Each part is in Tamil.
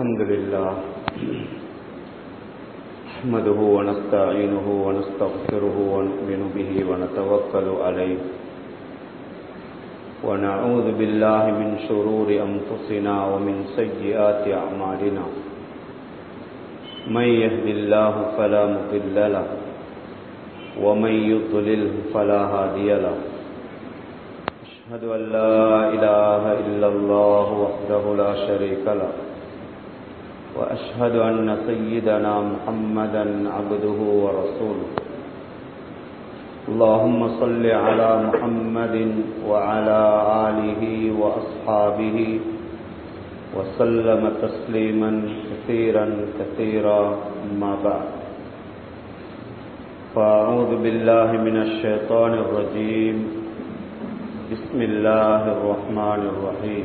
الحمد لله نحمده ونستعينه ونستغفره ونؤمن به ونتوكل عليه ونعوذ بالله من شرور أنفسنا ومن سيئات أعمالنا من يهد الله فلا مضل له ومن يضلله فلا هادي له أشهد أن لا إله إلا الله وحده لا شريك له وأشهد أن سيدنا محمدا عبده ورسوله اللهم صل على محمد وعلى آله وأصحابه وسلم تسليما كثيرا أما بعد فأعوذ بالله من الشيطان الرجيم بسم الله الرحمن الرحيم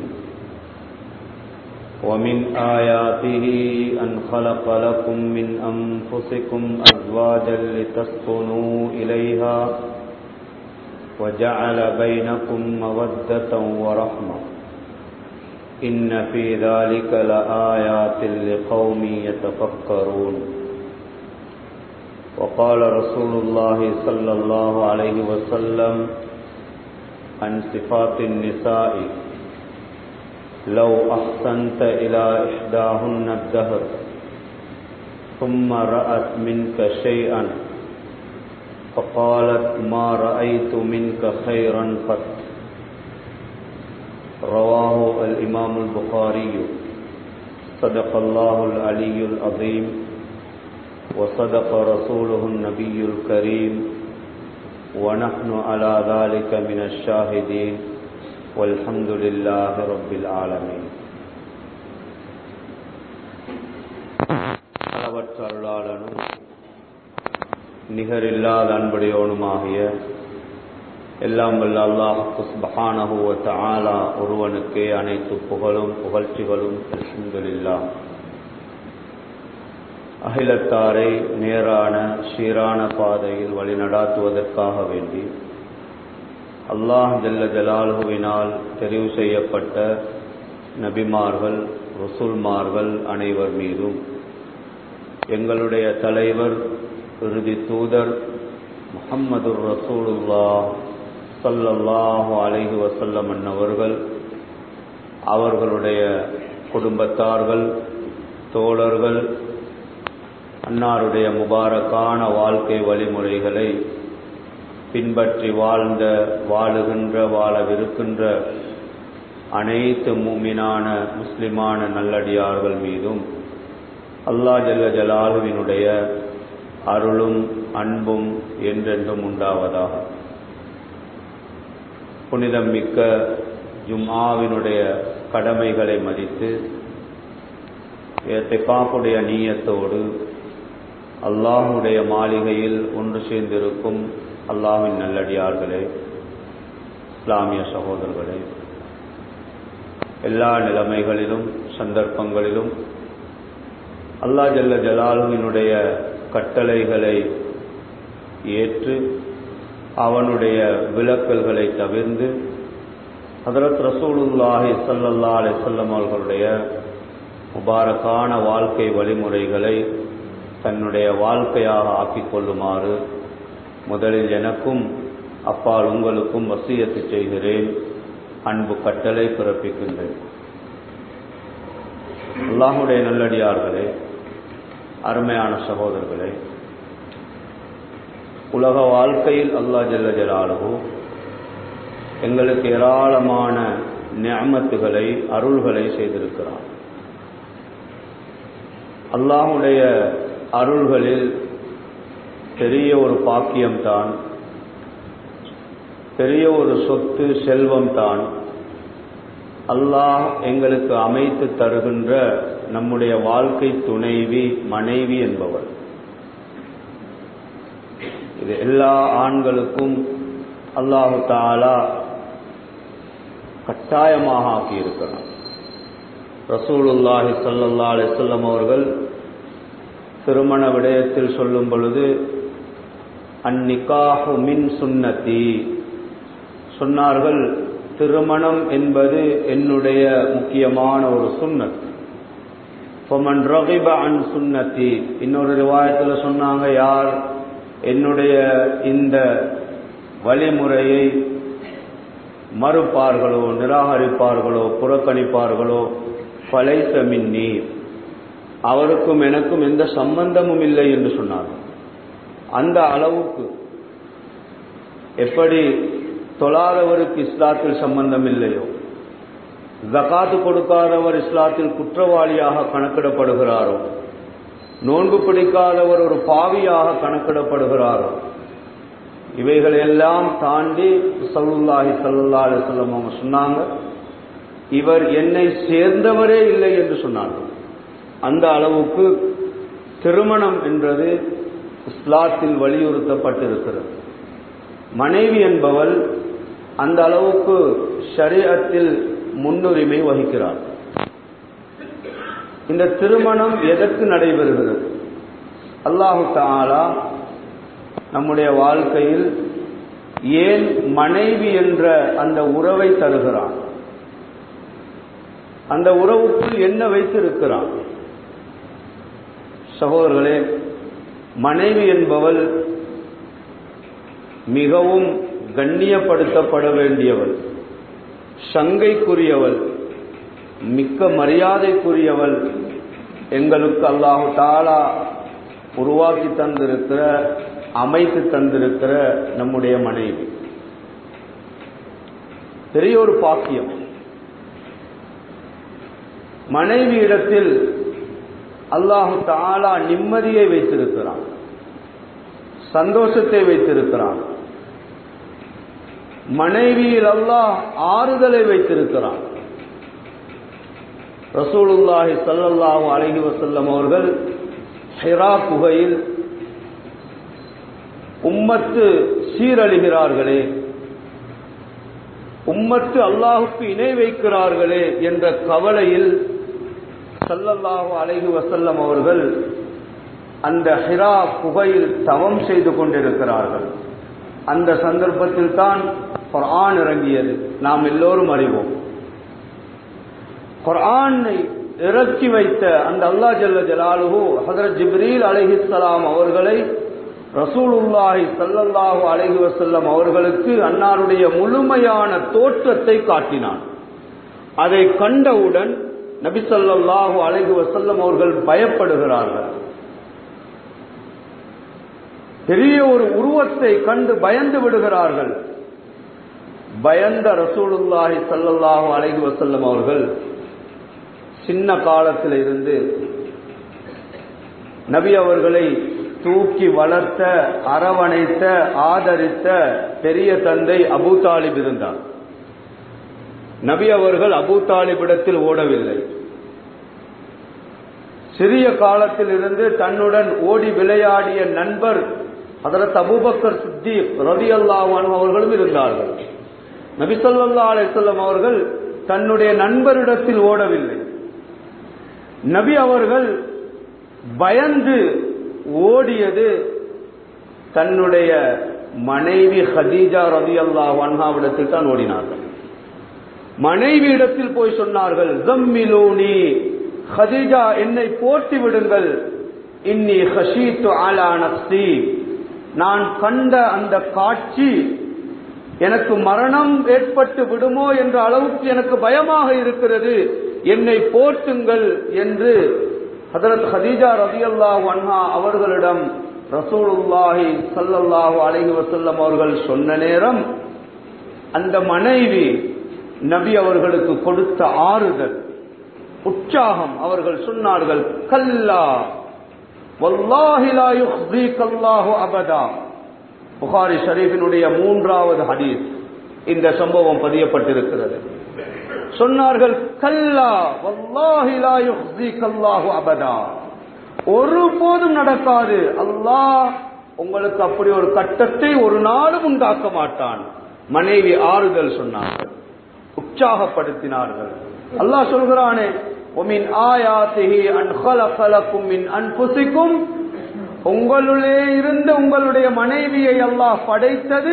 ومن آياته أن خلق لكم من أنفسكم أزواجا لتسكنوا إليها وجعل بينكم مودة ورحمة إن في ذلك لآيات لقوم يتفكرون وقال رسول الله صلى الله عليه وسلم عن صفات النساء لو أحسنت إلى إحداهن الدهر ثم رأت منك شيئا فقالت ما رأيت منك خيرا قط رواه الإمام البخاري صدق الله العلي العظيم وصدق رسوله النبي الكريم ونحن على ذلك من الشاهدين والحمد لله رب العالمين. அளவற்ற அருளாளனும் நிகரில்லாத அன்புடையோனுமாகிய எல்லாம் வல்ல அல்லாஹ் சுப்ஹானஹு வ தஆலா ஒருவனுக்கே அனைத்து புகழும் புகழ்ச்சிகளும் அல்ஹம்துலில்லாஹ். அகிலத்தாரை நேரான சீரான பாதையில் வழிநடாத்துவதற்காக வேண்டி அல்லாஹ் ஜல்ல ஜலாலுவினால் தெரிவு செய்யப்பட்ட நபிமார்கள் ரசூல்மார்கள் அனைவர் மீதும் எங்களுடைய தலைவர் இறுதி தூதர் முஹம்மதுர் ரசூலுல்லாஹ் ஸல்லல்லாஹு அலைஹி வஸல்லம் அவர்கள் அவர்களுடைய குடும்பத்தார்கள் தோழர்கள் அன்னாருடைய முபாரக்கான வாழ்க்கை வழிமுறைகளை பின்பற்றி வாழுகின்ற வாழவிருக்கின்ற அனைத்து முஃமினான முஸ்லிமான நல்லடியார்கள் மீதும் அல்லாஹ் ஜல்ல ஜலாலுவினுடைய அருளும் அன்பும் என்றென்றும் உண்டாவதாக. புனிதம் மிக்க ஜும்ஆவினுடைய கடமைகளை மதித்து இஅ்திகாஃபுடைய நீயத்தோடு அல்லாஹ்வுடைய மாளிகையில் ஒன்று சேர்ந்திருக்கும் அல்லாஹ்வின் நல்லடியார்களே, இஸ்லாமிய சகோதரர்களே, எல்லா நிலைமைகளிலும் சந்தர்ப்பங்களிலும் அல்லாஹ் ஜல்ல ஜலாலுவினுடைய கட்டளைகளை ஏற்று அவனுடைய விலக்கல்களை தவிர்ந்து ஹதரத் ரசூலுல்லாஹி ஸல்லல்லாஹு அலைஹி வஸல்லம் அவர்களுடைய முபாரக்கான வாழ்க்கை வழிமுறைகளை தன்னுடைய வாழ்க்கையாக ஆக்கிக் கொள்ளுமாறு முதலில் எனக்கும் அப்பால் உங்களுக்கும் வசியத்து செய்கிறேன், அன்பு கட்டளை பிறப்பிக்கின்றேன். அல்லாஹ்வுடைய நல்லடியார்களே, அருமையான சகோதரர்களே, உலக வாழ்க்கையில் அல்லாஹ் ஜல்ல ஜலாலுஹு எங்களுக்கு ஏராளமான நிஅமத்துகளை அருள்களை செய்திருக்கிறார். அல்லாஹ்வுடைய அருள்களில் பெரிய ஒரு பாக்கியம்தான், பெரிய ஒரு சொத்து செல்வம்தான் அல்லாஹ் எங்களுக்கு அமைத்து தருகின்ற நம்முடைய வாழ்க்கை துணைவி மனைவி என்பவர். இது எல்லா ஆண்களுக்கும் அல்லாஹு தஆலா கட்டாயமாக ஆக்கியிருக்கிறார். ரசூலுல்லாஹி ஸல்லல்லாஹு அலைஹி வஸல்லம் அவர்கள் திருமண விடயத்தில் சொல்லும் பொழுது அந்நிகாஹு மின் சுன்னதி சொன்னார்கள், திருமணம் என்பது என்னுடைய முக்கியமான ஒரு சுன்னத். ஃபமன் ரகிப அன் சுன்னதி. இன்னொரு ரிவாயத்தில் சொன்னாங்க, யார் என்னுடைய இந்த வழிமுறையை மறுப்பார்களோ, நிராகரிப்பார்களோ, புறக்கணிப்பார்களோ, ஃபலைஸ மின்னி, அவருக்கும் எனக்கும் எந்த சம்பந்தமும் இல்லை என்று சொன்னார். அந்த அளவுக்கு எப்படி தொழாதவருக்கு இஸ்லாத்தில் சம்பந்தம் இல்லையோ, ஜகாத்து கொடுக்காதவர் இஸ்லாத்தில் குற்றவாளியாக கணக்கிடப்படுகிறாரோ, நோன்பு பிடிக்காதவர் ஒரு பாவியாக கணக்கிடப்படுகிறாரோ, இவைகளெல்லாம் தாண்டி ஸல்லல்லாஹு அலைஹி வஸல்லம் அவங்க சொன்னாங்க, இவர் என்னை சேர்ந்தவரே இல்லை என்று சொன்னார்கள். அந்த அளவுக்கு திருமணம் என்றது இஸ்லாத்தில் வலியுறுத்தப்பட்டிருக்கிறது. மனைவி என்பவள் அந்த அளவுக்கு ஷரீஅத்தில் முன்னுரிமை வகிக்கிறார். இந்த திருமணம் எதற்கு நடைபெறுகிறது? அல்லாஹு தஆலா நம்முடைய வாழ்க்கையில் ஏன் மனைவி என்ற அந்த உறவை தருகிறான்? அந்த உறவுக்குள் என்ன வைத்திருக்கிறான்? சகோதரர்களே, மனைவி என்பவள் மிகவும் கண்ணியப்படுத்தப்பட வேண்டியவள், சங்கைக்குரியவள், மிக்க மரியாதைக்குரியவள். எங்களுக்கு அல்லாஹு தஆலா உருவாக்கி தந்திருக்கிற, அமைத்து தந்திருக்கிற நம்முடைய மனைவி பெரிய ஒரு பாக்கியம். மனைவி இடத்தில் அல்லாஹு தஆலா நிம்மதியை வைத்திருக்கிறான், சந்தோஷத்தை வைத்திருக்கிறான். மனைவியில் அல்லாஹ் ஆறுதலை வைத்திருக்கிறான். ரசூலுல்லாஹி ஸல்லல்லாஹு அலைஹி வஸல்லம் அவர்கள் ஹிரா குகையில் உம்மத்து சீரழிகிறார்களே, உம்மத்து அல்லாஹுக்கு இணை வைக்கிறார்களே என்ற கவலையில் ஸல்லல்லாஹு அலைஹி வஸல்லம் அவர்கள் அந்த ஹிரா குகையில் தவம் செய்து கொண்டிருக்கிறார்கள். அந்த சந்தர்ப்பத்தில் தான் குர்ஆன் இறங்கியது. நாம் எல்லோரும் அறிவோம். குர்ஆனை இறக்கி வைத்த அந்த அல்லாஹ் ஜல்ல ஜலாலுஹு ஹஜ்ரத் ஜிப்ரீல் அலைஹிஸ்ஸலாம் அவர்களை ரசூலுல்லாஹி ஸல்லல்லாஹு அலைஹி வஸல்லம் அவர்களுக்கு அன்னாருடைய முழுமையான தோற்றத்தை காட்டினான். அதை கண்டவுடன் நபி ஸல்லல்லாஹு அலைஹி வஸல்லம் அவர்கள் பயப்படுகிறார்கள். பெரிய ஒரு உருவத்தை கண்டு பயந்து விடுகிறார்கள். பயந்த ரசூலுல்லாஹி ஸல்லல்லாஹு அலைஹி வஸல்லம் அவர்கள் சின்ன காலத்தில் இருந்து நபி அவர்களை தூக்கி வளர்த்த, அரவணைத்த, ஆதரித்த பெரிய தந்தை அபூ தாலிப் இருந்தார். நபி அவர்கள் அபூ தாலிபிடத்தில் ஓடவில்லை. சிறிய காலத்தில் இருந்து தன்னுடன் ஓடி விளையாடிய நண்பர் ஹஜ்ரத் அபூபக்கர் சித்தீக் ரலியல்லாஹு அன்ஹு அவர்களும் இருந்தார்கள். நபி ஸல்லல்லாஹு அலைஹி வஸல்லம் அவர்கள் தன்னுடைய நண்பரிடத்தில் ஓடவில்லை. நபி அவர்கள் பயந்து ஓடியது தன்னுடைய மனைவி ஹதீஜா ரலியல்லாஹு அன்ஹாவிடத்தில் தான் ஓடினார்கள். மனைவி இடத்தில் போய் சொன்னார்கள், ஜம்மிலூனி, ஹதீஜா என்னை போர்த்தி விடுங்கள், இன்னி ஹஷீத்து அலா நஃப்ஸி, நான் கண்ட அந்த காட்சி எனக்கு மரணம் ஏற்பட்டு விடுமோ என்ற அளவுக்கு எனக்கு பயமாக இருக்கிறது, என்னை போர்த்துங்கள் என்று ஹஜ்ரத் ஹதீஜா ரலியல்லாஹு அன்ஹா அவர்களிடம் ரசூலுல்லாஹி ஸல்லல்லாஹு அலைஹி வஸல்லம் அவர்கள் சொன்ன நேரம் அந்த மனைவி நபி அவர்களுக்கு கொடுத்த ஆறுதல், உற்சாகம், அவர்கள் சொன்னார்கள், கல்லா வல்லாஹி லா யுஹ்ஸீகல்லாஹு அபதா. புகாரி ஷரீஃபினுடைய 3வது ஹதீஸ் இந்த சம்பவம் பதியப்பட்டிருக்கிறது. சொன்னார்கள், கல்லா வல்லாஹி லா யுஹ்ஸீகல்லாஹு அபதா, ஒருபோதும் நடக்காது, அல்லாஹ் உங்களுக்கு அப்படி ஒரு கட்டத்தை ஒரு நாளும் உண்டாக்க மாட்டான். மனைவி ஆறுதல் சொன்னார்கள், உற்சாகப்படுத்தினார்கள். அல்லாஹ் சொல்கிறானே, وَمِنْ آيَاتِهِ أَنْ خَلَقَ لَكُم مِّنْ أَنفُسِكُمْ, உங்களுடைய இருந்த உங்களுடைய மனைவியை அல்லாஹ் படைத்தது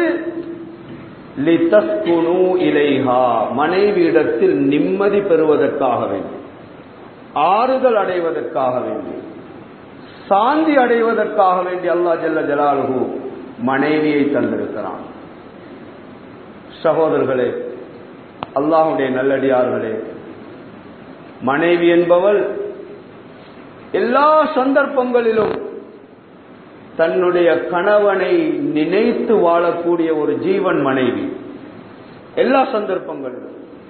லிதஸ்குனு இலைஹா, மனைவியிடத்தில் நிம்மதி பெறுவதற்காக வேண்டும். ஆறுதல் அடைவதற்காக வேண்டி, சாந்தி அடைவதற்காக வேண்டி அல்லாஹ் ஜல்ல ஜலாலுஹு மனைவியை தந்திருக்கிறான். சகோதரர்களே, அல்லாஹ்வுடைய நல்லடியார்களே, மனைவி என்பவள் எல்லா சந்தர்ப்பங்களிலும் தன்னுடைய கணவனை நினைத்து வாழக்கூடிய ஒரு ஜீவன் மனைவி. எல்லா சந்தர்ப்பங்களிலும்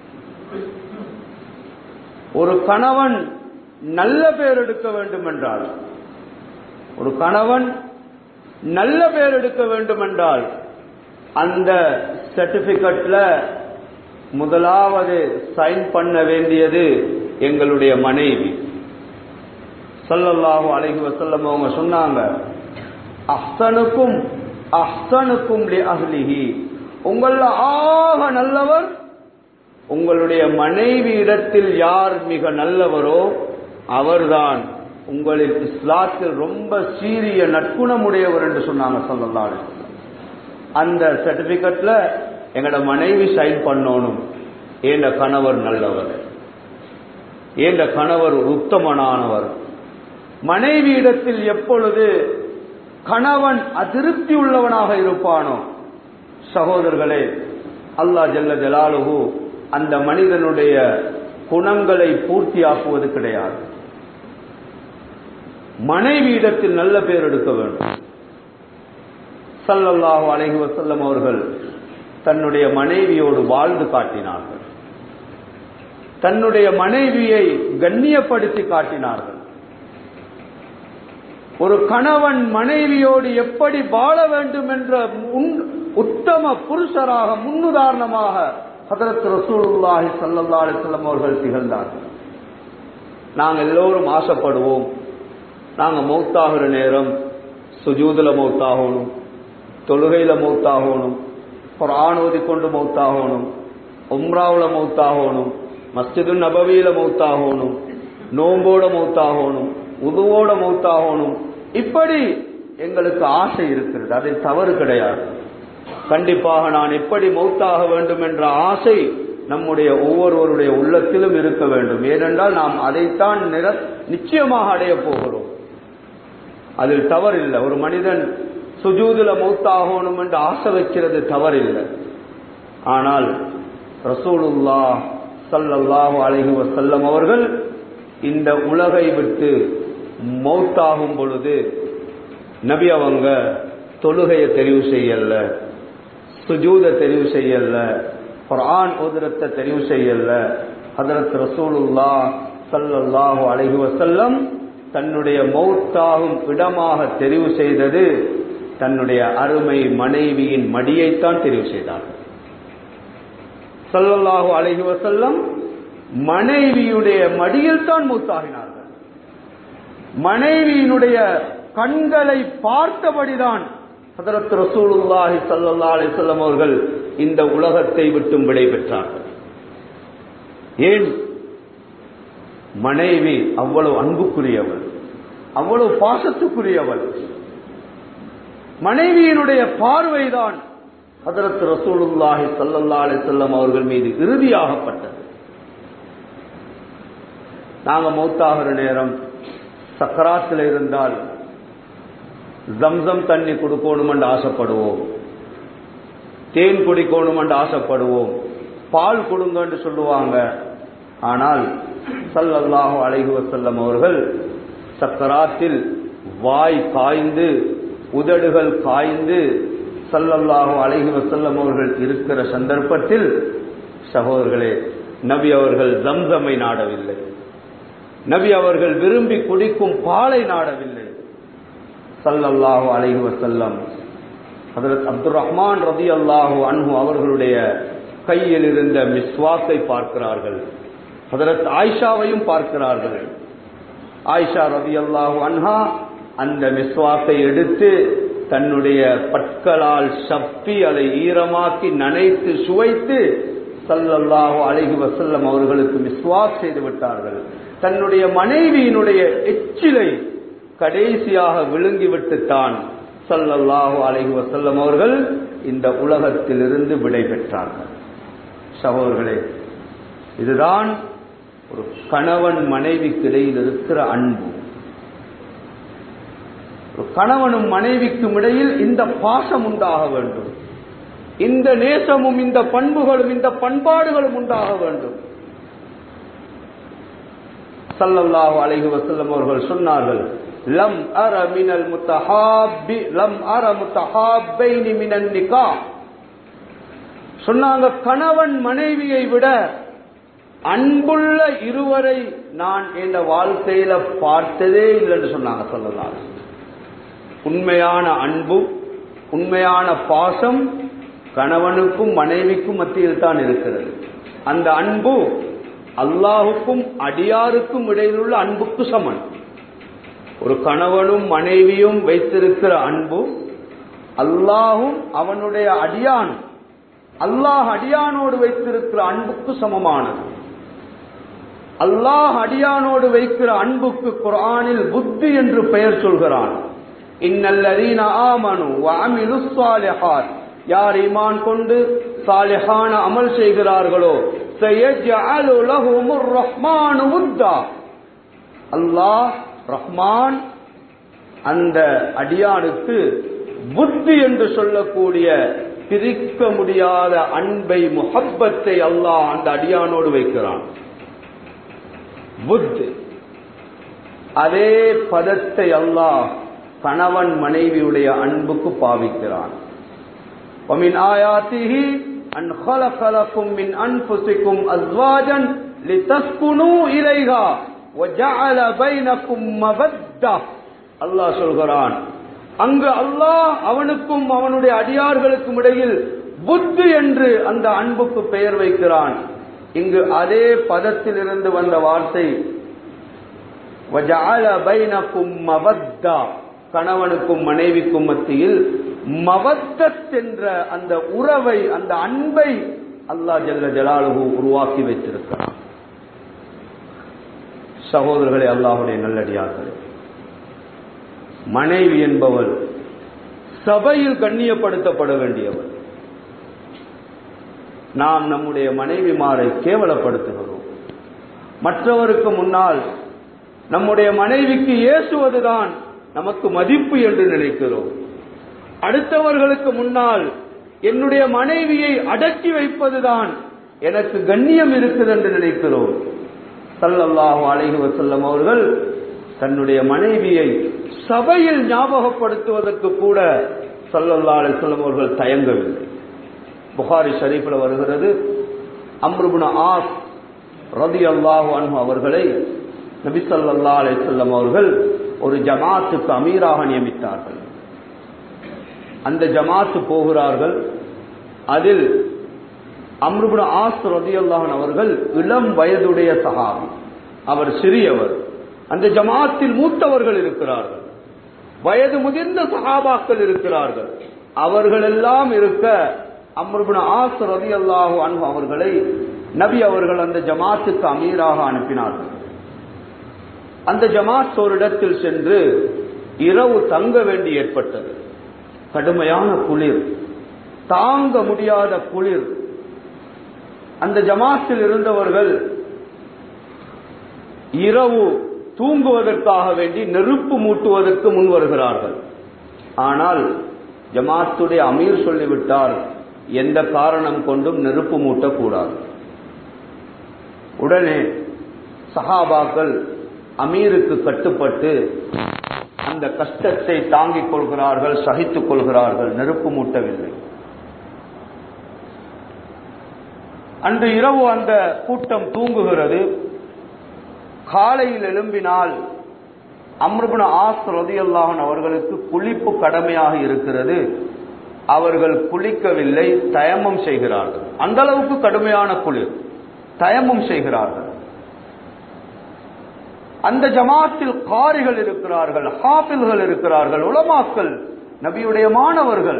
ஒரு கணவன் நல்ல பேர் எடுக்க வேண்டும் என்றால், ஒரு கணவன் நல்ல பேர் எடுக்க வேண்டும் என்றால் அந்த சர்டிபிகேட்ல முதலாவது சைன் பண்ண வேண்டியது எங்களுடைய மனைவி. ஸல்லல்லாஹு அலைஹி வஸல்லம் அவங்க சொன்னாங்க, அஹ்ஸனுக்கும் அஹ்ஸனுக்கும் லி அஹ்லிஹி, உங்கள ஆக நல்லவர் உங்களுடைய மனைவி இடத்தில் யார் மிக நல்லவரோ அவர்தான் உங்களில் இஸ்லாத்தில் ரொம்ப சீரிய நற்குணமுடையவர் என்று சொன்னாங்க ஸல்லல்லாஹு அலைஹி வஸல்லம். அந்த சர்டிபிகேட்ல எங்களோட மனைவி சைன் பண்ணணும், ஏண்ட கணவர் நல்லவர், ஏண்ட கணவர் உத்தமனானவர். மனைவி இடத்தில் எப்பொழுது கணவன் அதிருப்தி உள்ளவனாக இருப்பானோ, சகோதரர்களே, அல்லாஹ் ஜல்ல ஜலாலுஹு அந்த மனிதனுடைய குணங்களை பூர்த்தியாக்குவது கிடையாது. மனைவி இடத்தில் நல்ல பேர் எடுக்க வேண்டும். ஸல்லல்லாஹு அலைஹி வஸல்லம் அவர்கள் தன்னுடைய மனைவியோடு வாழ்ந்து காட்டினார்கள். தன்னுடைய மனைவியை கண்ணியப்படுத்தி காட்டினார்கள். ஒரு கணவன் மனைவியோடு எப்படி வாழ வேண்டும் என்ற உத்தம புருஷராக முன்னுதாரணமாக ஹதரத் ரசூலுல்லாஹி ஸல்லல்லாஹு அலைஹி வஸல்லம் அவர்கள் திகழ்ந்தார்கள். நாங்கள் எல்லோரும் ஆசைப்படுவோம், நாங்க மௌத்தாகிற நேரம் சுஜூதுல மௌத்தாகணும், தொழுகையில மௌத்தாகணும், குர்ஆன் ஓதிக்கொண்டு மௌத்தாகணும், உம்ராவுல மௌத்தாகணும், மஸ்ஜிது நபவியில மௌத்தாகணும், நோம்போட மௌத்தாகணும், உதுவோட மௌத்தாகணும். இப்படி எங்களுக்கு ஆசை இருக்கிறது, அதில் தவறு கிடையாது. கண்டிப்பாக நான் எப்படி மௌத்தாக வேண்டும் என்ற ஆசை நம்முடைய ஒவ்வொருவருடைய உள்ளத்திலும் இருக்க வேண்டும். ஏனென்றால் நாம் அதைத்தான் நிச்சயமாக அடைய போகிறோம். அதில் தவறில்லை. ஒரு மனிதன் சுஜூதுல மௌத்தாகணும் என்று ஆசை வைக்கிறது தவறில்லை. ஆனால் ரசூலுல்லாஹ் ஸல்லல்லாஹு அலைஹி வஸல்லம் அவர்கள் இந்த உலகை விட்டு மௌத்தாகும் பொழுது நபி அவங்க தொழுகையை தெரிவு செய்யல, சுஜூத தெரிவு செய்யல, குர்ஆன் ஓதுறத தெரிவு செய்யல. ஹஜ்ரத் ரசூலுல்லாஹ் ஸல்லல்லாஹு அலைஹி வஸல்லம் தன்னுடைய மௌத்தாகும் இடமாக தெரிவு செய்தது தன்னுடைய அருமை மனைவியின் மடியைத்தான் தெரிவு செய்தார்கள். ஸல்லல்லாஹு அலைஹி வஸல்லம் மனைவியுடைய மடியில் தான் மௌத்தாகினார்கள். மனைவியினுடைய கண்களை பார்த்தபடிதான் ஹஜ்ரத் ரசூலுல்லாஹி ஸல்லல்லாஹு அலைஹி வஸல்லம் அவர்கள் இந்த உலகத்தை விட்டும் விடை பெற்றார்கள். ஏன்? மனைவி அவ்வளவு அன்புக்குரியவள், அவ்வளவு பாசத்துக்குரியவள். மனைவியினுடைய பார்வைதான் ஹஜ்ரத் ரசூலுல்லாஹி ஸல்லல்லாஹு அலைஹி வஸல்லம் அவர்கள் மீது இறுதியாகப்பட்டது. நாங்க மௌத்தாகிற நேரம் சக்கராத்தில் இருந்தால் ஜம்சம் தண்ணி குடிக்கணும் என்று ஆசைப்படுவோம், தேன் குடிக்கணும் என்று ஆசைப்படுவோம், பால் கொடுங்க என்று சொல்லுவாங்க. ஆனால் ஸல்லல்லாஹு அலைஹி வஸல்லம் அவர்கள் சக்கராத்தில் வாய் காய்ந்து உதடுகள் காய்ந்து ஸல்லல்லாஹு அலைஹி வஸல்லம் அவர்கள் இருக்கிற சந்தர்ப்பத்தில் சகோதரர்களே, நபி அவர்கள் ஜம்சமை நாடவில்லை, நபி அவர்கள் விரும்பி குடிக்கும் பாலை நாடவில்லை. ஸல்லல்லாஹு அலைஹி வஸல்லம் ஹஜ்ரத் அப்துர் ரஹ்மான் ரலியல்லாஹு அன்ஹு அவர்களுடைய கையில் இருந்த மிஸ்வாக்கை பார்க்கிறார்கள், ஹஜ்ரத் ஆயிஷாவையும் பார்க்கிறார்கள். ஆயிஷா ரலியல்லாஹு அன்ஹா அந்த மிஸ்வாக்கை எடுத்து தன்னுடைய பற்களால் சப்பி அதை ஈரமாக்கி நனைத்து சுவைத்து ஸல்லல்லாஹு அலைஹி வஸல்லம் அவர்களுக்கு மிஸ்வாக் செய்து விட்டார்கள். தன்னுடைய மனைவியினுடைய எச்சிலை கடைசியாக விழுங்கிவிட்டுத்தான் ஸல்லல்லாஹு அலைஹி வஸல்லம் அவர்கள் இந்த உலகத்திலிருந்து விடை பெற்றார்கள். சகோதரர்களே, இதுதான் ஒரு கணவன் மனைவிக்கு இடையில் இருக்கிற அன்பு, ஒரு கணவனும் மனைவிக்கும் இடையில் இந்த பாசம் உண்டாக வேண்டும், இந்த நேசமும் இந்த பண்புகளும் இந்த பண்பாடுகளும் உண்டாக வேண்டும். ஸல்லல்லாஹு அலைஹி வஸல்லம் அவர்கள் சொன்னார்கள், லம் அர மினல் முத்தஹாப்பி லம் அர முத்தஹாப்பைனி மினன் நிகாஹ். சொன்னாங்க, கணவன் மனைவியை விட அன்புள்ள இருவரை நான் இந்த வாழ்க்கையில பார்த்ததே இல்லைன்னு சொன்னாங்க ஸல்லல்லாஹு அலைஹி வஸல்லம். உண்மையான அன்பு, உண்மையான பாசம் கணவனுக்கும் மனைவிக்கும் மத்தியில் தான் இருக்கிறது. அந்த அன்பு அல்லாஹுக்கும் அடியாருக்கும் இடையில் உள்ள அன்புக்கு சமன். ஒரு கணவனும் மனைவியும் வைத்திருக்கிற அன்பு அல்லாஹும் அவனுடைய அடியான், அல்லாஹ் அடியானோடு வைத்திருக்கிற அன்புக்கு சமமானது. அல்லாஹ் அடியானோடு வைக்கிற அன்புக்கு குர்ஆனில் புத்தி என்று பெயர் சொல்கிறான். இன்னல்லதீன ஆமனு வ அமிலுஸ் ஸாலிஹாத், யார் ஈமான் கொண்டு சாலிஹான அமல் செய்கிறார்களோ சயஜஅலு லஹுமுர் ரஹ்மானு வுத்தா, அல்லாஹ் ரஹ்மான் அந்த அடியானுக்கு புத்தி என்று சொல்லக்கூடிய பிரிக்க முடியாத அன்பை, முஹப்பத்தை அல்லாஹ் அந்த அடியானோடு வைக்கிறான். புத்தி, அதே பதத்தை அல்லாஹ் கணவன் மனைவியுடைய அன்புக்கு பாவிக்கிறான். وَمِنْ آيَاتِهِ أَنْ خَلَقَ لَكُم مِّنْ أَنفُسِكُمْ أَزْوَاجًا لِتَسْكُنُوا إِلَيْهَا وَجَعَلَ بَيْنَكُم مَّوَدَّةً. அல்லாஹ் சொல்கிறான், அங்கு அல்லாஹ் அவனுக்கும் அவனுடைய அடியார்களுக்கும் இடையில் புத்தி என்று அந்த அன்புக்கு பெயர் வைக்கிறான். இங்கு அதே பதத்திலிருந்து வந்த வார்த்தை وَجَعَلَ بَيْنَكُم مَّوَدَّةً, கணவனுக்கும் மனைவிக்கும் மத்தியில் மவத்தத் என்ற அந்த உறவை, அந்த அன்பை அல்லாஹ் ஜல்ல ஜலாலுஹு உருவாக்கி வைத்திருக்கிறான். சகோதரர்களே, அல்லாஹ்வுடைய நல்லடியார்களே, மனைவி என்பவள் சபையில் கண்ணியப்படுத்தப்பட வேண்டியவள். நாம் நம்முடைய மனைவிமாரை கேவலப்படுத்துகிறோம். மற்றவருக்கு முன்னால் நம்முடைய மனைவிக்கு ஏசுவதுதான் நமக்கு மதிப்பு என்று நினைக்கிறோம். அடுத்தவர்களுக்கு முன்னால் என்னுடைய மனைவியை அடக்கி வைப்பதுதான் எனக்கு கண்ணியம் இருக்குது என்று நினைக்கிறோம். ஸல்லல்லாஹு அலைஹி வஸல்லம் அவர்கள் தன்னுடைய மனைவியை சபையில் ஞாபகப்படுத்துவதற்கு கூட ஸல்லல்லாஹு அலைஹி வஸல்லம் அவர்கள் தயங்கவில்லை. புகாரி ஷரீஃபில் வருகிறது, அம்ர் இப்னு ஆஸ் ரலியல்லாஹு அன்ஹு அவர்களை நபி ஸல்லல்லாஹு அலைஹி வஸல்லம் அவர்கள் ஒரு ஜமாத்துக்கு அமீராக நியமித்தார்கள். அந்த ஜமாத்து போகிறார்கள். அதில் அம்ர் இப்னு ஆஸ் ரலியல்லாஹு அன்ஹு அவர்கள் இளம் வயதுடைய சஹாபி, அவர் சிறியவர். அந்த ஜமாத்தில் மூத்தவர்கள் இருக்கிறார்கள், வயது முதிர்ந்த சஹாபாக்கள் இருக்கிறார்கள். அவர்கள் எல்லாம் இருக்க அம்ர் இப்னு ஆஸ் ரலியல்லாஹு அன்ஹு அவர்களை நபி அவர்கள் அந்த ஜமாத்துக்கு அமீராக அனுப்பினார்கள். அந்த ஜமாத் ஒரு இடத்தில் சென்று இரவு தங்க வேண்டி ஏற்பட்டது. கடுமையான குளிர், தாங்க முடியாத குளிர். அந்த ஜமாத்தில் இருந்தவர்கள் இரவு தூங்குவதற்காக வேண்டி நெருப்பு மூட்டுவதற்கு முன் வருகிறார்கள். ஆனால் ஜமாத்துடைய அமீர் சொல்லிவிட்டார், எந்த காரணம் கொண்டும் நெருப்பு மூட்டக்கூடாது. உடனே சஹாபாக்கள் அமீருக்கு கட்டுப்பட்டு அந்த கஷ்டத்தை தாங்கிக் கொள்கிறார்கள், சகித்துக் கொள்கிறார்கள், நெருப்பு மூட்டவில்லை. அன்று இரவு அந்த கூட்டம் தூங்குகிறது. காலையில் எழும்பினால் அம்ர் இப்னு ஆஸ் ரலியல்லாஹு அன்ஹு அவர்களுக்கு குளிப்பு கடமையாக இருக்கிறது. அவர்கள் குளிக்கவில்லை, தயம்மம் செய்கிறார்கள். அந்த அளவுக்கு கடுமையான குளிர், தயம்மம் செய்கிறார்கள். அந்த ஜமாத்தில் காரிகள் இருக்கிறார்கள், ஹாஃபில்கள் இருக்கிறார்கள், உலமாக்கள், நபியுடைய மாணவர்கள்.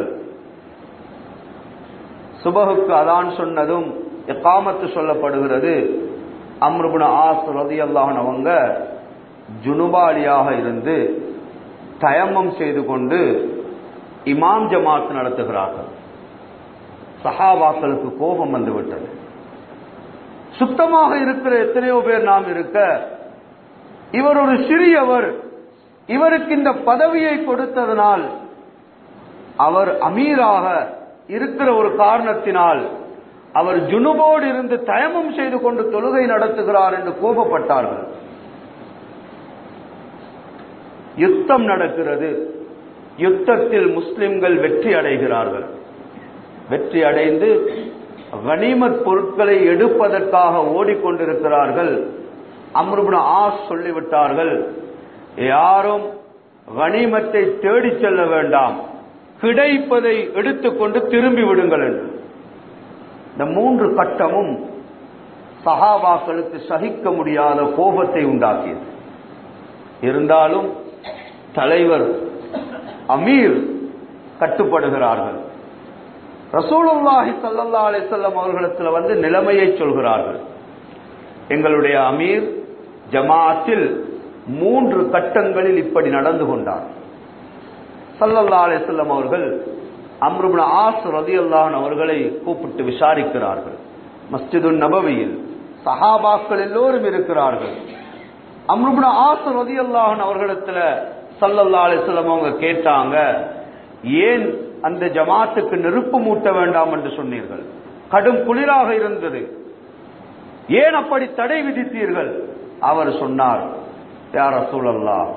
சுபஹுக்கு அதான் சொன்னதும் இகாமத்து சொல்லப்படுகிறது. அம்ர் இப்னு ஆஸ் ரலியல்லாஹு அன்ஹு அவங்க ஜுனுபாலியாக இருந்து தயம்மம் செய்து கொண்டு இமாம் ஜமாத் நடத்துகிறார்கள். சஹாபாக்களுக்கு கோபம் வந்துவிட்டது. சுத்தமாக இருக்கிற எத்தனையோ பேர் நாம் இருக்க, இவர் ஒரு சிறியவர், இவருக்கு இந்த பதவியை கொடுத்ததனால், அவர் அமீராக இருக்கிற ஒரு காரணத்தினால் அவர் ஜுனுபோடு இருந்து தயமம் செய்து கொண்டு தொழுகை நடத்துகிறார் என்று கோபப்பட்டார்கள். யுத்தம் நடக்கிறது. யுத்தத்தில் முஸ்லிம்கள் வெற்றி அடைகிறார்கள். வெற்றி அடைந்து கனிமத் பொருட்களை எடுப்பதற்காக ஓடிக்கொண்டிருக்கிறார்கள். அம்ர் இப்னு ஆஸ் சொல்லிவிட்டார்கள், யாரும் கனிமத்தை தேடி செல்ல வேண்டாம், கிடைப்பதை எடுத்துக்கொண்டு திரும்பி விடுங்கள் என்று. இந்த 3 கட்டமும் சஹாபாக்களுக்கு சகிக்க முடியாத கோபத்தை உண்டாக்கியது. இருந்தாலும் தலைவர் அமீர் கட்டுப்படுகிறார்கள். ரசூலுல்லாஹி ஸல்லல்லாஹு அலைஹி வஸல்லம் அவர்களிடத்தில் வந்து நிலைமையை சொல்கிறார்கள். எங்களுடைய அமீர் ஜமாஅத்தில் 3 கட்டங்களில் இப்படி நடந்து கொண்டார். ஸல்லல்லாஹு அலைஹி வஸல்லம் அவர்கள் அம்ர் இப்னு ஆஸ் ரலியல்லாஹு அன்ஹு அவர்களை கூப்பிட்டு விசாரிக்கிறார்கள். மஸ்ஜிதுன் நபவியில் சஹாபாக்கள் எல்லோரும் இருக்கிறார்கள். அம்ர் இப்னு ஆஸ் ரலியல்லாஹு அன்ஹு அவர்களிடத்துல ஸல்லல்லாஹு அலைஹி வஸல்லம் அவங்க கேட்டாங்க, ஏன் அந்த ஜமாத்துக்கு நெருப்பு மூட்ட வேண்டாம் என்று சொன்னீர்கள்? கடும் குளிராக இருந்தது, ஏன் அப்படி தடை விதித்தீர்கள்? அவர் சொன்னார், யா ரசூலல்லாஹ்,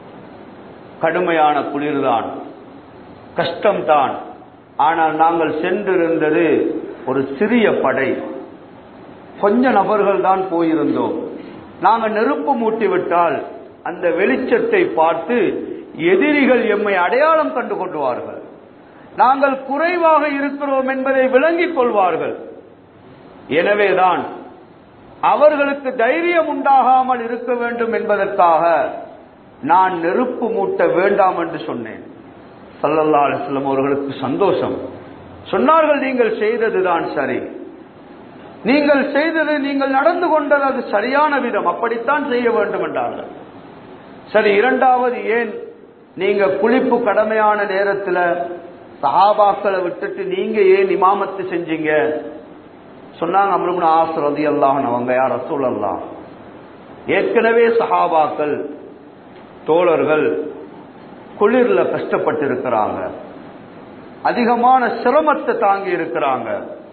கடுமையான குளிர்தான், கஷ்டம்தான், ஆனால் நாங்கள் சென்றிருந்தது ஒரு சிறிய படை, கொஞ்ச நபர்கள் தான் போயிருந்தோம். நாங்கள் நெருப்பு மூட்டிவிட்டால் அந்த வெளிச்சத்தை பார்த்து எதிரிகள் எம்மை அடையாளம் கண்டு கொள்வார்கள், நாங்கள் குறைவாக இருக்கிறோம் என்பதை விளங்கிக் கொள்வார்கள். எனவேதான் அவர்களுக்கு தைரியம் உண்டாகாமல் இருக்க வேண்டும் என்பதற்காக நான் நெருப்பு மூட்ட வேண்டாம் என்று சொன்னேன். ஸல்லல்லாஹு அலைஹி வஸல்லம் அவர்களுக்கு சந்தோஷம். சொன்னார்கள், நீங்கள் செய்ததுதான் சரி, நீங்கள் செய்தது, நீங்கள் நடந்து கொண்டது அது சரியான விதம், அப்படித்தான் செய்ய வேண்டும் என்றார்கள். சரி, இரண்டாவது, ஏன் நீங்க குளிப்பு கடமையான நேரத்தில் சஹாபாக்களை விட்டுட்டு நீங்க ஏன் இமாமத்து செஞ்சீங்க? சொன்னாங்க அம்ர் இப்னு ஆஸ் ரலியல்லாஹு அன்ஹு அவங்க, யா ரசூலல்லாஹ், ஏற்கனவே சஹாபாக்கள் தோழர்கள் குளிர்ல கஷ்டப்பட்டு இருக்கிறாங்க, அதிகமான சிரமத்தை தாங்கி இருக்கிறாங்க.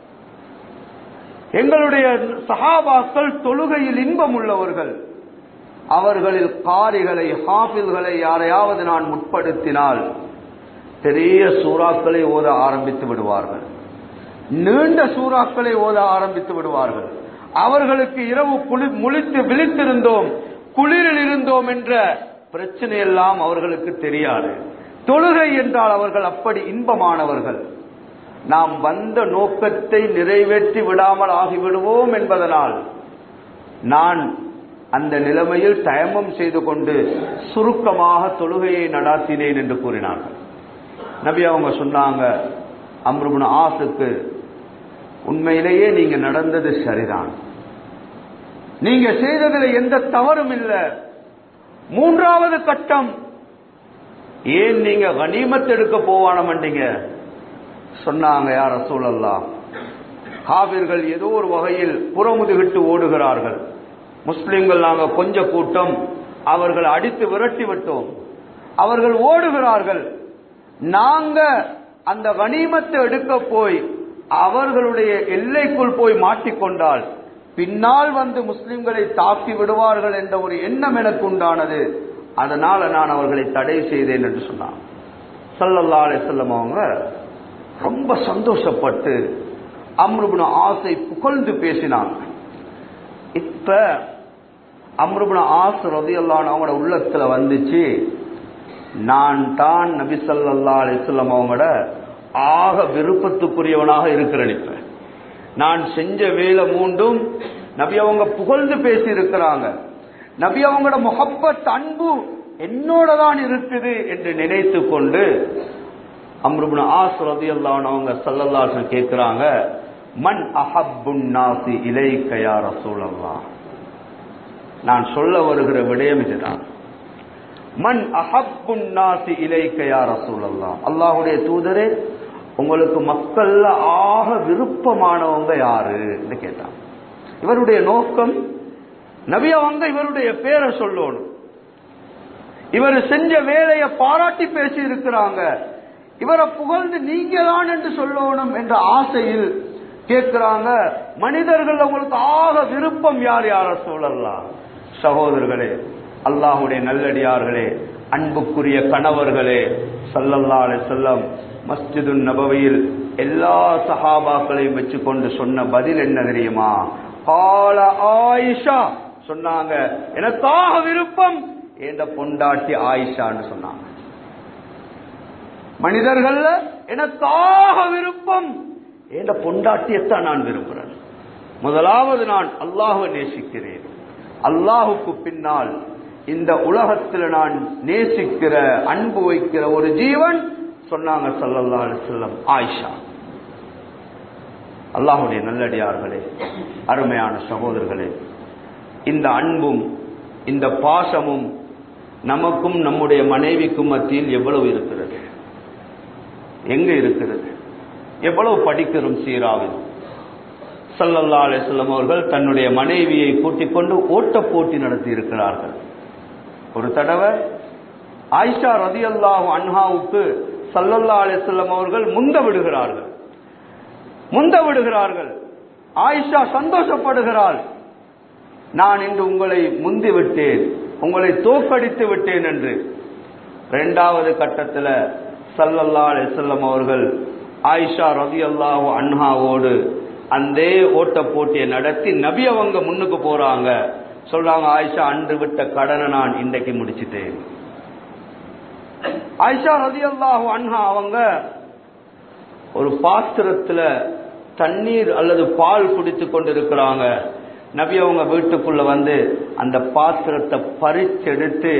எங்களுடைய சஹாபாக்கள் தொழுகையில் இன்பம் உள்ளவர்கள், அவர்களில் காரிகளை ஹாஃபில்களை யாரையாவது நான் முற்படுத்தினால் பெரிய சூறாக்களை ஓத ஆரம்பித்து விடுவார்கள், நீண்ட சூறாக்களை ஓத ஆரம்பித்து விடுவார்கள். அவர்களுக்கு இரவு முழித்து விழித்திருந்தோம், குளிரில் இருந்தோம் என்ற பிரச்சனை எல்லாம் அவர்களுக்கு தெரியாது. தொழுகை என்றால் அவர்கள் அப்படி இன்பமானவர்கள். நாம் வந்த நோக்கத்தை நிறைவேற்றி விடாமல் ஆகிவிடுவோம் என்பதனால் நான் அந்த நிலைமையில் தயமம் செய்து கொண்டு சுருக்கமாக தொழுகையை நடாத்தினேன் என்று கூறினார்கள். நபி அவங்க சொன்னாங்க, அம்ர் இப்னு ஆஸுக்கு, உண்மையிலேயே நீங்க நடந்தது சரிதான், நீங்க செய்ததில் எந்த தவறும் இல்லை. மூன்றாவது கட்டம், ஏன் நீங்க கனிமத் எடுக்க போவான மாட்டீங்க? சொன்னாங்க, யா ரசூலல்லாஹ், காபிர்கள் ஏதோ ஒரு வகையில் புறமுதுகிட்டு ஓடுகிறார்கள், முஸ்லிம்கள் நாங்க கொஞ்ச கூட்டம், அவர்கள் அடித்து விரட்டி விட்டோம், அவர்கள் ஓடுகிறார்கள், நாங்க அந்த கனிமத்தை எடுக்க போய் அவர்களுடைய எல்லைக்குள் போய் மாட்டிக்கொண்டால் பின்னால் வந்து முஸ்லிம்களை தாக்கி விடுவார்கள் என்ற ஒரு எண்ணம் எனக்கு உண்டானது, அதனால நான் அவர்களை தடை செய்தேன் என்று சொன்னார். ஸல்லல்லாஹு அலைஹி வஸல்லம் அவங்க ரொம்ப சந்தோஷப்பட்டு அம்ர் இப்னு ஆஸை புகழ்ந்து பேசினாங்க. இப்ப அம்ர் இப்னு ஆஸ் ரலியல்லாஹு அன்ஹு அவங்களோட உள்ளத்துல வந்துச்சு, நான் தான் நபி ஸல்லல்லாஹு அலைஹி வஸல்லம் அவங்களோட ஆக விருப்பத்துக்குரியவனாக இருக்கிறேன். இப்ப நான் செஞ்ச வேலை மூண்டும் நபி அவங்க புகழ்ந்து பேசி இருக்கிறாங்க, நபி அவங்களோட முஹப்பத் அன்பு என்னோட தான் இருக்குது என்று நினைத்து கொண்டு அம்ர் இப்னு ஆஸ் ரலியல்லாஹு அன்ஹு அவங்க ஸல்லல்லாஹு அலைஹி வஸல்லம் கேக்குறாங்க, மன் அஹப்புன் நாஸி இலைக யா ரசூலல்லாஹ். நான் சொல்ல வருகிற விடயம் இதுதான். மன் அஹப்புன் நாஸி இலைக யா ரசூலல்லாஹ், அல்லாஹ்வுடைய தூதரே, உங்களுக்கு மக்கள்ல ஆக விருப்பமானவங்க யாரு என்று கேட்டான். இவருடைய நோக்கம் நபி அவங்க இவருடைய பேரை சொல்லணும், இவர் செஞ்ச வேலையை பாராட்டி பேசி இருக்கிறாங்க, இவரை புகழ்ந்து நீங்க தான் என்று சொல்லணும் என்ற ஆசையில் கேட்கிறாங்க. மனிதர்கள் உங்களுக்கு ஆக விருப்பம் யார் யார சொல்லலாம்? சகோதரர்களே, அல்லாஹ்வுடைய நல்லடியார்களே, அன்புக்குரிய கணவர்களே, ஸல்லல்லாஹு அலைஹி வஸல்லம் மஸ்ஜிதுன் நபவியில் எல்லா சஹாபாக்களையும் வச்சு கொண்டு சொன்ன பதில் என்ன தெரியுமா? கால ஆயிஷா சொன்னாங்க, எனக்காக விருப்பம் என்ற பொண்டாட்டி ஆயிஷான்னு சொன்னாங்க. மனிதர்கள் எனக்காக விருப்பம் என்ற பொண்டாட்டியத்தான் நான் விரும்புகிறேன். முதலாவது நான் அல்லாஹ்வை நேசிக்கிறேன், அல்லாஹுக்கு பின்னால் இந்த உலகத்தில் நான் நேசிக்கிற அன்பு வைக்கிற ஒரு ஜீவன் சொன்னாங்க ஸல்லல்லாஹு அலைஹி வஸல்லம் ஆயிஷா. அல்லாஹ்வுடைய நல்லடியார்களே, அருமையான சகோதரர்களே, இந்த அன்பும் இந்த பாசமும் நமக்கும் நம்முடைய மனைவிக்கும் மத்தியில் எவ்வளவு இருக்கிறது? எங்க இருக்கிறது? எவ்வளவு படிக்கிறோம் சீராவில்? ஸல்லல்லாஹு அலைஹி வஸல்லம் அவர்கள் தன்னுடைய மனைவியை கூட்டிக் கொண்டு ஓட்ட போட்டி நடத்தி இருக்கிறார்கள். ஒரு தடவை ஆயிஷா ரலியல்லாஹு அன்ஹாவுக்கு ஸல்லல்லாஹு அலைஹி வஸல்லம் அவர்கள் முந்த விடுகிறார்கள். ஆயிஷா சந்தோஷப்படுகிறாள், நான் இன்று உங்களை முந்தி விட்டேன், உங்களை தோற்கடித்து விட்டேன் என்று. இரண்டாவது கட்டத்தில் ஸல்லல்லாஹு அலைஹி வஸல்லம் அவர்கள் ஆயிஷா ரலியல்லாஹு அன்ஹாவோடு அந்த ஓட்ட போட்டியை நடத்தி நபி அவங்க முன்னுக்கு போறாங்க. சொல்றாங்க, ஆயிஷா அன்று விட்ட கடனை நான் இன்றைக்கு முடிச்சிட்டேன். ஆயிஷா ரலியல்லாஹு அன்ஹா அவங்க ஒரு பாத்திரத்துல தண்ணீர் அல்லது பால் குடித்து கொண்டிருக்கிறாங்க. நபி அவங்க வீட்டுக்குள்ள வந்து அந்த பாத்திரத்தை பறிச்செடுத்து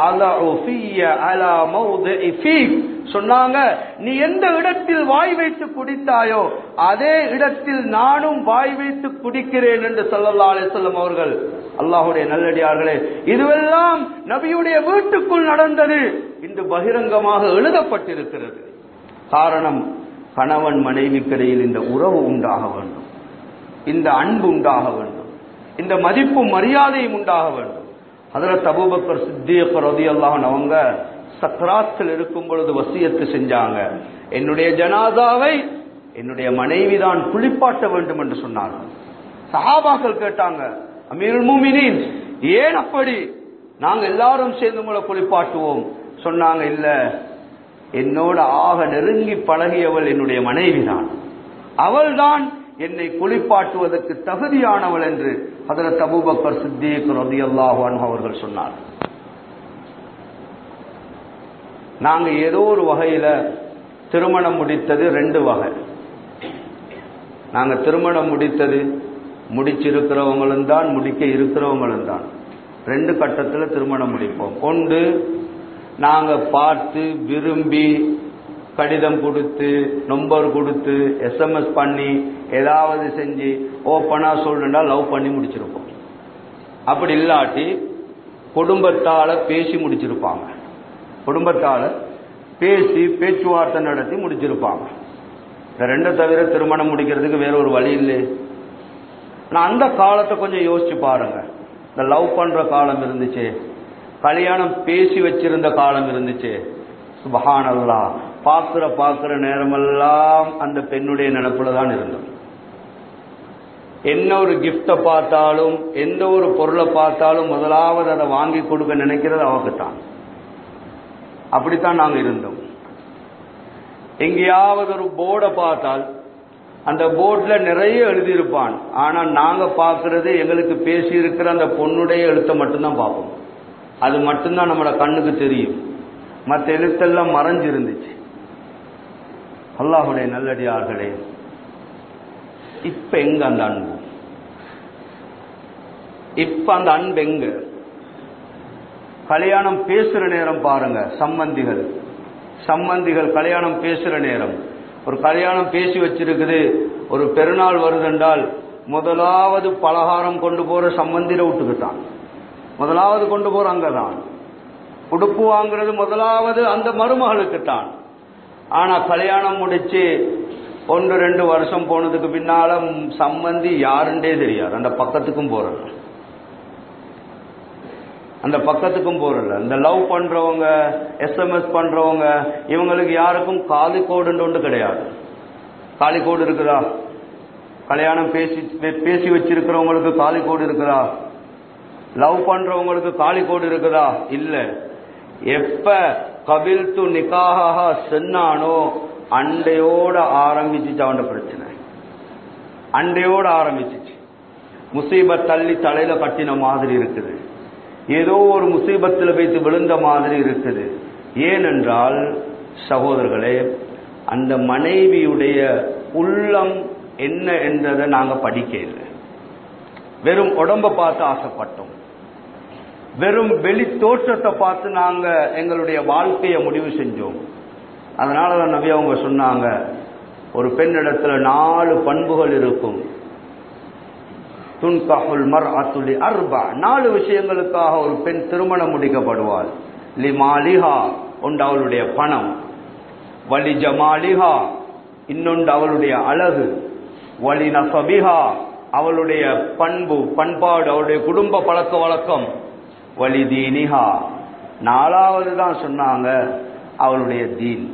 சொன்னாங்க, நீ எந்த இடத்தில் வாய் வைத்து குடித்தாயோ அதே இடத்தில் நானும் வாய் வைத்து குடிக்கிறேன் என்று ஸல்லல்லாஹு அலைஹி வஸல்லம் அவர்கள். அல்லாஹ்வுடைய நல்லடியார்களே, இதுவெல்லாம் நபியுடைய வீட்டுக்குள் நடந்தது, இன்று பகிரங்கமாக எழுதப்பட்டிருக்கிறது. காரணம், கணவன் மனைவிக்கிடையில் இந்த உறவு உண்டாக வேண்டும், இந்த அன்பு உண்டாக வேண்டும், இந்த மதிப்பும் மரியாதையும் உண்டாக வேண்டும். ஹஜ்ரத் அபூபக்கர் சித்தீக் ரலியல்லாஹு அன்ஹு அவங்க சக்ராத்தில் இருக்கும் பொழுது வசியத்து செஞ்சாங்க, என்னுடைய ஜனாதாவை என்னுடைய மனைவிதான் குளிப்பாட்ட வேண்டும் என்று சொன்னார்கள். சஹாபாக்கள் கேட்டாங்க, அமீருல் முஃமினீன் ஏன் அப்படி? நாங்க எல்லாரும் சேர்ந்து உங்களை குளிப்பாட்டுவோம். சொன்னாங்க, இல்ல, என்னோட ஆக நெருங்கி பழகியவள் என்னுடைய மனைவிதான், அவள்தான் என்னை குளிப்பாட்டுவதற்கு தகுதியானவள் என்று ஹஜ்ரத் அபூபக்கர் சித்தீக் ரலியல்லாஹு அன்ஹு அவர்கள் சொன்னார். நாங்க ஏதோ ஒரு வகையில திருமணம் முடித்தது ரெண்டு வகை. நாங்க திருமணம் முடித்தது முடிச்சிருக்கிறவங்களும் தான், முடிக்க இருக்கிறவங்களும் தான். ரெண்டு கட்டத்தில் திருமணம் முடிப்போம். ஒன்று, நாங்க பார்த்து விரும்பி கடிதம் கொடுத்து நம்பர் கொடுத்து SMS பண்ணி ஏதாவது செஞ்சு ஓப்பனா சொல்லுண்டா லவ் பண்ணி முடிச்சிருப்போம். அப்படி இல்லாட்டி குடும்பத்தால பேசி முடிச்சிருப்பாங்க, குடும்பத்தால பேசி பேச்சுவார்த்தை நடத்தி முடிச்சிருப்பாங்க. இந்த ரெண்டை தவிர திருமணம் முடிக்கிறதுக்கு வேற ஒரு வழி இல்லை. நான் அந்த காலத்தை கொஞ்சம் யோசிச்சு பாருங்க. இந்த லவ் பண்ற காலம் இருந்துச்சு, கல்யாணம் பேசி வச்சிருந்த காலம் இருந்துச்சு. சுப்ஹானல்லாஹ், பார்க்கிற நேரமெல்லாம் அந்த பெண்ணுடைய நினைப்புல தான் இருந்தோம். என்ன ஒரு கிஃப்ட பார்த்தாலும் எந்த ஒரு பொருளை பார்த்தாலும் முதலாவது அதை வாங்கி கொடுக்க நினைக்கிறது அவங்கத்தான். அப்படித்தான் நாங்க இருந்தோம். எங்கேயாவது ஒரு போர்டை பார்த்தால் அந்த போர்ட்ல நிறைய எழுதியிருப்பான், ஆனா நாங்க பார்க்கறது எங்களுக்கு பேசி இருக்கிற அந்த பொண்ணுடைய எழுத்தை மட்டும்தான் பார்ப்போம். அது மட்டும்தான் நம்மளோட கண்ணுக்கு தெரியும், மற்ற எழுத்தெல்லாம் மறைஞ்சிருந்துச்சு. அல்லாஹ்வுடைய நல்லடியார்களே, இப்ப எங்க அந்த அன்பு? இப்ப அந்த அன்பு எங்க? கல்யாணம் பேசுற நேரம் பாருங்க, சம்பந்திகள் கல்யாணம் பேசுற நேரம், ஒரு கல்யாணம் பேசி வச்சிருக்குது, ஒரு பெருநாள் வருதென்றால் முதலாவது பலகாரம் கொண்டு போற சம்பந்திர வீட்டுக்குத்தான், முதலாவது கொண்டு போற அங்கதான். உடுப்பு வாங்குறது முதலாவது அந்த மருமகளுக்குத்தான். ஆனா கல்யாணம் முடிச்சு 1-2 வருஷம் போனதுக்கு பின்னால சம்பந்தி யாருண்டே தெரியாது. அந்த பக்கத்துக்கும் போறல, அந்த பக்கத்துக்கும் போறல. இந்த லவ் பண்றவங்க, SMS பண்றவங்க, இவங்களுக்கு யாருக்கும் காலிக்கோடுன்னு ஒன்று கிடையாது. காலிக்கோடு இருக்குதா? கல்யாணம் பேசி வச்சிருக்கிறவங்களுக்கு காலிக்கோடு இருக்குதா? லவ் பண்றவங்களுக்கு காலிக்கோடு இருக்குதா? இல்ல. எப்ப கபில்து நிக்காஹ சொன்னானோ அண்டையோட ஆரம்பிச்சுச்சு அவன் பிரச்சனை. அண்டையோட ஆரம்பிச்சிச்சு. முசீபத் தள்ளி தலையில கட்டின மாதிரி இருக்குது. ஏதோ ஒரு முசீபத்தில் வைத்து விழுந்த மாதிரி இருக்குது. ஏனென்றால் சகோதரர்களே, அந்த மனைவியுடைய உள்ளம் என்ன என்றதை நாங்க படிக்க இல்லை. வெறும் உடம்ப பார்த்து ஆசைப்பட்டோம். வெறும் வெளி தோற்றத்தை பார்த்து நாங்க எங்களுடைய வாழ்க்கையை முடிவு செஞ்சோம். அதனாலதான் நபி அவங்க சொன்னாங்க, ஒரு பெண்ணிடத்துல 4 பண்புகள் இருக்கும். துன்கஹுல் மர்அத்து லிஅர்பா, 4 விஷயங்களுக்காக ஒரு பெண் திருமணம் முடிக்கப்படுவாள். லிமாலிஹா, ஒன்று அவளுடைய பணம். வலி ஜமாலிஹா, இன்னொன்று அவளுடைய அழகு. வலி நஸபிஹா, அவளுடைய பண்பு பண்பாடு, அவளுடைய குடும்ப பழக்க வழக்கம். வலி தீனிஹா, 4வது தான் சொன்னாங்க அவளுடைய தீன்.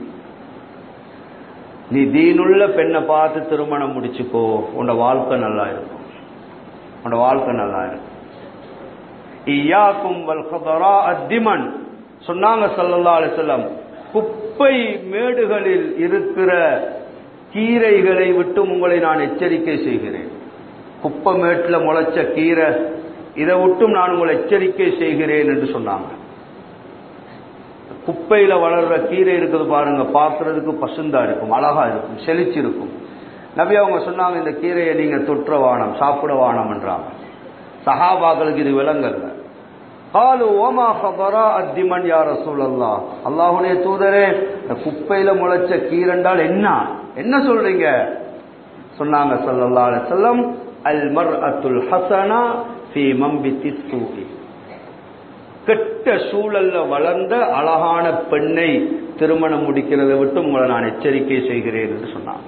நீ தீனுள்ள பெண்ணை பார்த்து திருமணம் முடிச்சுக்கோ, உன்னோட வாழ்க்கை நல்லா இருக்கும். உன்னோட வாழ்க்கை நல்லா இருக்கும். இய்யாக்கும் வல் கதரா அத்திமன் சொன்னாங்க ஸல்லல்லாஹு அலைஹி வஸல்லம், குப்பை மேடுகளில் இருக்கிற கீரைகளை விட்டு உங்களை நான் எச்சரிக்கை செய்கிறேன். குப்பை மேட்டில் முளைச்ச கீரை, இதை விட்டும் நான் உங்களை எச்சரிக்கை செய்கிறேன் என்று சொன்னாங்க. குப்பையில வளர்ற கீரை இருக்குது பாருங்க, பார்க்கறதுக்கு பசுந்தா இருக்கும், அழகா இருக்கும், செழிச்சிருக்கும். நபி அவங்க சொன்னாங்க, இந்த கீரையை நீங்க தொற்ற வானம், சாப்பிட வானம் என்றாங்க. சஹாபாக்களுக்கு இது விளங்கல்ல. காலு ஓமா கபரா அத்திமன் யா ரசூலல்லாஹ், அல்லாஹ்வுடைய தூதரே, குப்பையில முளைச்ச கீரண்டால் என்ன சொல்றீங்க? சொன்னாங்க ஸல்லல்லாஹு அலைஹி வஸல்லம், அல் மர்அத்துல் ஹஸனா ஃபீ மம்பித்தி ஸூஇ, கெட்ட சூழல்ல வளர்ந்த அழகான பெண்ணை திருமணம் முடிக்கிறதை விட்டு உங்களை நான் எச்சரிக்கை செய்கிறேன் என்று சொன்னாங்க.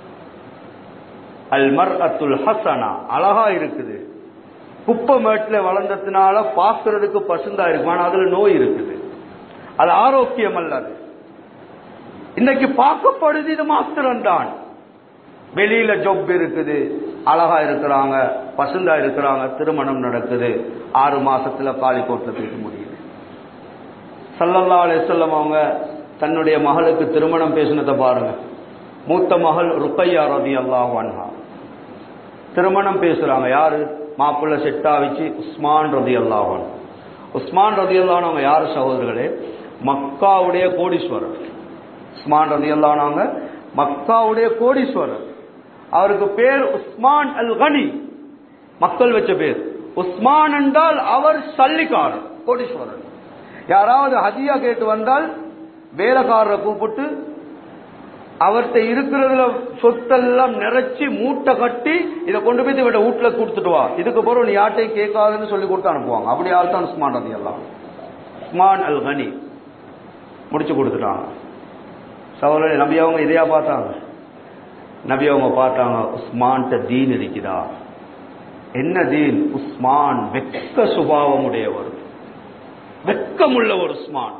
அல் மர்அத்துல் ஹஸனா, அழகா இருக்குது, குப்பை மேட்டில் வளர்ந்ததுனால பார்க்கறதுக்கு பசுந்தா இருக்கும், ஆனா அதுல நோய் இருக்குது, அது ஆரோக்கியம் அல்லது. இன்னைக்கு பார்க்கப்படுது இது மாத்திரம்தான். வெளியில ஜொப் இருக்குது, அழகா இருக்கிறாங்க, பசுந்தா இருக்கிறாங்க, திருமணம் நடக்குது, 6 மாசத்துல காலிக்கோட்ல தூக்க முடியுது. ஸல்லல்லாஹு அலைஹி வஸல்லம் அவங்க தன்னுடைய மகளுக்கு திருமணம் பேசினதை பாருங்க. மூத்த மகள் ருக்கையா ரலியல்லாஹு அன்ஹா திருமணம் பேசுறாங்க. யாரு? மாப்பிள்ளை செட்டா வச்சு உஸ்மான் ரலியல்லாஹு அன்ஹு. உஸ்மான் ரலியல்லாஹு அன்ஹு யாரு சகோதரர்களே? மக்காவுடைய கோடீஸ்வரர். உஸ்மான் ரலியல்லாஹு அன்ஹு மக்காவுடைய கோடீஸ்வரர். அவருக்கு பேர் உஸ்மான் அல் கனி, மக்கள் வச்ச பேர். உஸ்மான் என்றால் அவர் சல்லிக்காரர், கோடீஸ்வரர். யாராவது ஹதியா கேட்டு வந்தால் வேலைக்காரரை கூப்பிட்டு அவர்கிட்ட இருக்கிறதுல சொத்தெல்லாம் நிறைச்சி மூட்டை கட்டி இதை கொண்டு போய் இவட வீட்டுல கொடுத்துட்டு வா, இதுக்கு பிறகு நீ யார்ட்டையும் கேட்காதுன்னு சொல்லி கொடுத்து அனுப்புவாங்க. அப்படி ஆள் தான் உஸ்மான் ரலியல்லாஹு அன்ஹு. உஸ்மான் அல் கனி முடிச்சு கொடுத்துட்டாங்க. சகோதரர்களே, நபி அவங்க இதையா பார்த்தாங்க? நபி அவங்க பார்த்தாங்க, உஸ்மான்ட்ட தீன் இருக்குதா? என்ன தீன்? உஸ்மான் வெக்க சுபாவம் உடையவர், வெக்கமுள்ள ஒரு உஸ்மான்.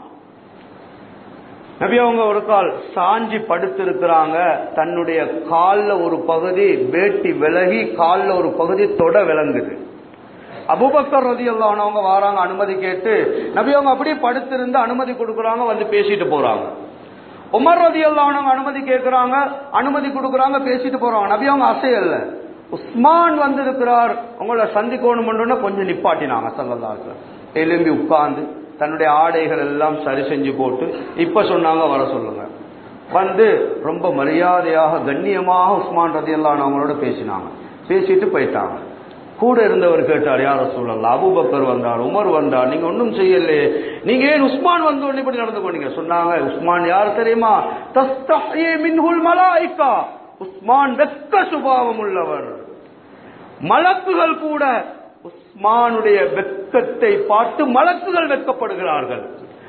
நபி அவங்க ஒரு கால் சாஞ்சி படுத்து இருக்கிறாங்க. தன்னுடைய கால்ல ஒரு பகுதி வேட்டி விலகி கால்ல ஒரு பகுதி தொட விளங்குது. அபூபக்கர் ரலியல்லாஹு அன்ஹு அவங்க வராங்க அனுமதி கேட்டு. நபி அவங்க அப்படியே படுத்திருந்து அனுமதி கொடுக்குறாங்க, வந்து பேசிட்டு போறாங்க. உமர் ரலியல்லாஹு அன்ஹு அனுமதி கேட்கிறாங்க, அனுமதி கொடுக்குறாங்க, பேசிட்டு போறாங்க. நபி அவங்க அசையல்ல. உஸ்மான் வந்து இருக்கிறார், உங்களை சந்திக்கணும் கொஞ்சம் நிப்பாட்டினாங்க. ஸல்லல்லாஹு அலைஹி வஸல்லம் எழும்பி உட்கார்ந்து தன்னுடைய ஆடைகள் எல்லாம் சரி செஞ்சு போட்டு இப்ப சொன்னாங்க வர சொல்லுங்க. வந்து ரொம்ப மரியாதையாக கண்ணியமாக உஸ்மான் ரலியல்லாஹு அன்ஹு அவங்களோட பேசினாங்க. பேசிட்டு போயிட்டாங்க. கூட இருந்தவர் கேட்டார், யார் ரசூலல்லாஹ், அபூபக்கர் வந்தார், உமர் வந்தார், நீங்க ஒன்றும் செய்யலையே, நீங்க ஏன் உஸ்மான் வந்து ஒண்ணு இப்படி நடந்து கொண்டீங்க? சொன்னாங்க, உஸ்மான் யார் தெரியுமா? தஸ்தஹி மின்ஹுல் மலாயிகா, உஸ்மான் வெக்க சுபாவம் உள்ளவர். மலக்குகள் கூட உஸ்மானுடைய வெக்கத்தை பார்த்து மலக்குகள் வெக்கப்படுகிறார்கள்.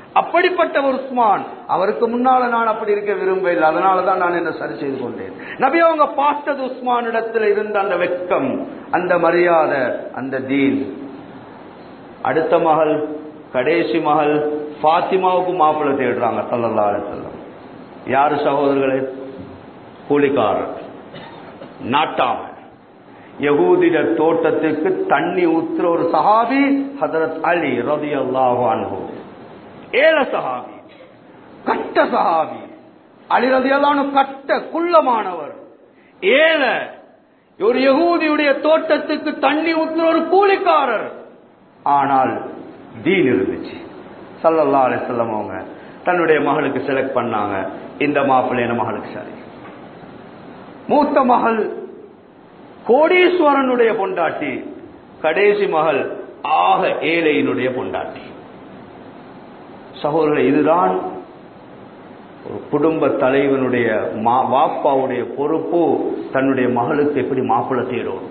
அப்படிப்பட்ட ஒரு உஸ்மான். அவருக்கு முன்னால நான் அப்படி இருக்க விரும்பவில்லை, அதனாலதான் நான் என்ன சரி செய்து கொண்டேன். நபி அவங்க பார்த்தது உஸ்மான் இடத்துல இருந்த அந்த வெட்கம், அந்த மரியாதை, அந்த தீன். அடுத்த மகள், கடைசி மகள் ஃபாத்திமாவுக்கு மாப்பிள்ளை தேடுறாங்க ஸல்லல்லாஹு அலைஹி வஸல்லம். யாரு சகோதரர்களே? கூலிக்காரர், நாட்டாம, யகூதிட தோட்டத்துக்கு தண்ணி ஊத்துற ஒரு சஹாபி ஹஜ்ரத் அலி ரலியல்லாஹு அன்ஹு. ஏழை சஹாபி, கட்ட சஹாபி. அலி ரலியல்லாஹு அன்ஹு கட்ட குள்ளமானவர், ஏழை. ஒரு யகூதியுடைய தோட்டத்துக்கு தண்ணி ஊத்துற ஒரு கூலிக்காரர். ஆனால் தீன் இருந்துச்சு. ஸல்லல்லாஹு அலைஹி வஸல்லம் அவங்க தன்னுடைய மகளுக்கு செலக்ட் பண்ணாங்க, இந்த மாப்பிள்ளை என் மகளுக்கு சரி. மூத்த மகள் கோடீஸ்வரனுடைய பொண்டாட்டி, கடைசி மகள் ஆக ஏழையினுடைய பொண்டாட்டி. சகோதரர்களே, இதுதான் ஒரு குடும்ப தலைவனுடைய வாப்பாவுடைய பொறுப்பு. தன்னுடைய மகளுக்கு எப்படி மாப்பிள்ளை தேடணும்,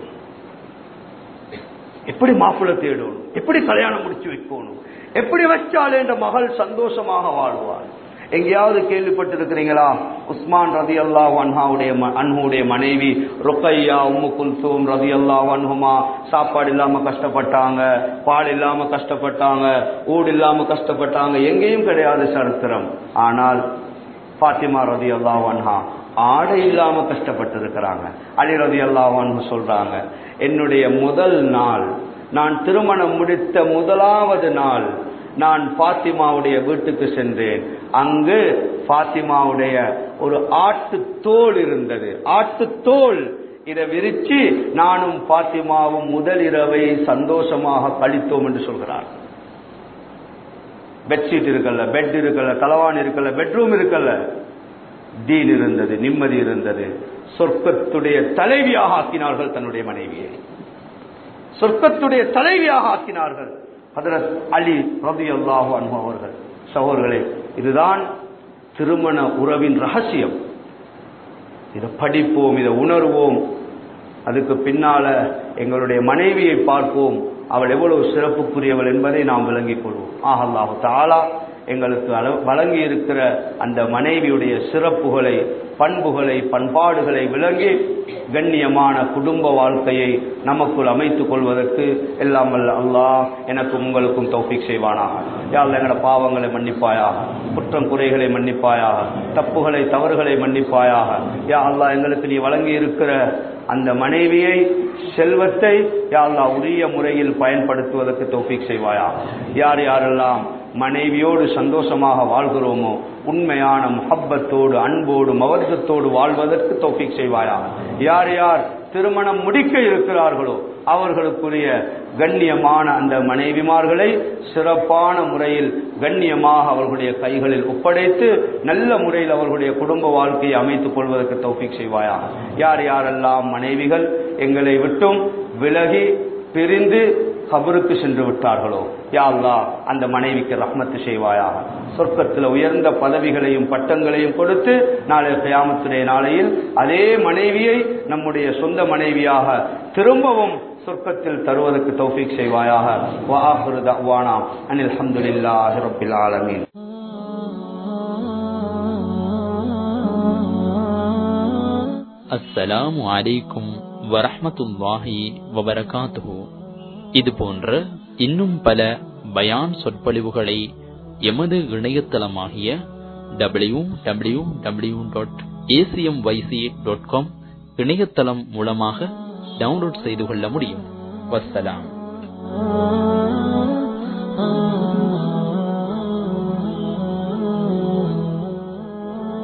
எப்படி மாப்பிள்ளை தேடணும், எப்படி கல்யாணம் முடிச்சு வைக்கணும், எப்படி வச்சாலே இந்த மகள் சந்தோஷமாக வாழ்வாள். எங்கேயாவது கேள்விப்பட்டிருக்கிறீங்களா? உஸ்மான் ரலியல்லாஹு அன்ஹுடைய மனைவி ருக்கையா உம்மு குல்சூம் ரலியல்லாஹு அன்ஹுமா சாப்பாடு இல்லாம கஷ்டப்பட்டாங்க, பால் இல்லாம கஷ்டப்பட்டாங்க, ஊடு இல்லாம கஷ்டப்பட்டாங்க. எங்கேயும் கிடையாது சரித்திரம். ஆனால் ஃபாத்திமா ரலியல்லாஹு அன்ஹா ஆடை இல்லாம கஷ்டப்பட்டு இருக்கிறாங்க. அலி ரலியல்லாஹு அன்ஹு சொல்றாங்க, என்னுடைய முதல் நாள், நான் திருமணம் முடித்த முதலாவது நாள் நான் ஃபாத்திமாவுடைய வீட்டுக்கு சென்றேன். அங்கு ஃபாத்திமாவுடைய ஒரு ஆட்டு தோல் இருந்தது. ஆட்டு தோல் இதை விரிச்சு நானும் ஃபாத்திமாவும் முதல் இரவை சந்தோஷமாக கழித்தோம் என்று சொல்கிறார். பெட்ஷீட் இருக்கல்ல, பெட் இருக்கல்ல, தலவான் இருக்கல்ல, பெட்ரூம் இருக்கல்ல. தீன் இருந்தது, நிம்மதி இருந்தது. சொர்க்கத்துடைய தலைவியாக ஆக்கினார்கள் தன்னுடைய மனைவியை, சொர்க்கத்துடைய தலைவியாக ஆக்கினார்கள் ஹஜ்ரத் அலி ரலியல்லாஹு அன்ஹு அவர்கள். சகோதரர்களே, இதுதான் திருமண உறவின் ரகசியம். இதை படிப்போம், இதை உணர்வோம். அதுக்கு பின்னால எங்களுடைய மனைவியை பார்ப்போம், அவள் எவ்வளவு சிறப்புக்குரியவள் என்பதை நாம் விளங்கிக் கொள்வோம். அல்லாஹ் தஆலா எங்களுக்கு வழங்கி இருக்கிற அந்த மனைவியுடைய சிறப்புகளை, பண்புகளை, பண்பாடுகளை விளங்கி கண்ணியமான குடும்ப வாழ்க்கையை நமக்குள் அமைத்துக் கொள்வதற்கு எல்லாம் வல்ல அல்லாஹ் எனக்கும் உங்களுக்கும் தௌஃபீக் செய்வானாக. யா அல்லாஹ், எங்களோட பாவங்களை மன்னிப்பாயாக, குற்றம் குறைகளை மன்னிப்பாயாக, தப்புகளை தவறுகளை மன்னிப்பாயாக. யா அல்லாஹ், எங்களுக்கு நீ வழங்கி இருக்கிற அந்த மனைவியை, செல்வத்தை யா அல்லாஹ் உரிய முறையில் பயன்படுத்துவதற்கு தௌஃபீக் செய்வாயாக. யார் யாரெல்லாம் மனைவியோடு சந்தோஷமாக வாழ்கிறோமோ உண்மையான முஹப்பத்தோடு, அன்போடு, மவர்க்கத்தோடு வாழ்வதற்கு தௌஃபீக் செய்வாயாக. யார் யார் திருமணம் முடிக்க இருக்கிறார்களோ அவர்களுக்குரிய கண்ணியமான அந்த மனைவிமார்களை சிறப்பான முறையில் கண்ணியமாக அவர்களுடைய கைகளில் ஒப்படைத்து நல்ல முறையில் அவர்களுடைய குடும்ப வாழ்க்கையை அமைத்துக் கொள்வதற்கு தௌஃபீக் செய்வாயாக. யார் யாரெல்லாம் மனைவிகள் எங்களை விட்டும் விலகி பிரிந்து கபருக்கு சென்று விட்டார்களோ யா அல்லாஹ், அந்த மனைவிக்கு ரஹ்மத்து செய்வாயாக. சொர்க்கத்தில் உயர்ந்த பதவிகளையும் பட்டங்களையும் கொடுத்து நாளை கியாமத்துடைய நாளையில் அதே மனைவியை நம்முடைய சொந்த மனைவியாக திரும்பவும் சொர்க்கத்தில் தருவதற்கு தௌஃபீக் செய்வாயாக. வ ஆகிரு தஅவானா அனில் ஹம்துலில்லாஹி ரப்பில் ஆலமீன். அஸ்ஸலாமு அலைக்கும் வரஹ்மத்துல்லாஹி வபரகாத்துஹு. இது போன்ற இன்னும் பல பயான் சொற்பொழிவுகளை எமது இணையதளமாகிய www.acmyc.com இணையதளம் மூலமாக டவுன்லோட் செய்து கொள்ள முடியும். வஸ்ஸலாம்.